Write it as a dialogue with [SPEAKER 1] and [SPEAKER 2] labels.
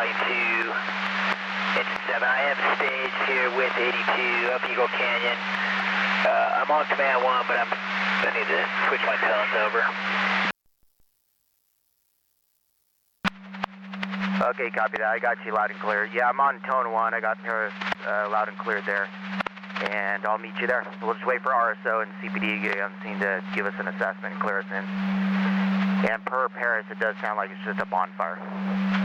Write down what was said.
[SPEAKER 1] Volume 2, Engine 7. I am staged here with 82 up Eagle Canyon. I'm on Command 1, but I need to switch my tones over.
[SPEAKER 2] Okay, copy that. I got you loud and clear. Yeah, I'm on tone 1. I got Paris loud and clear there. And I'll meet you there. We'll just wait for RSO and CPD to get on scene to give us an assessment and clear us in. And per Paris, it does sound like it's just a bonfire.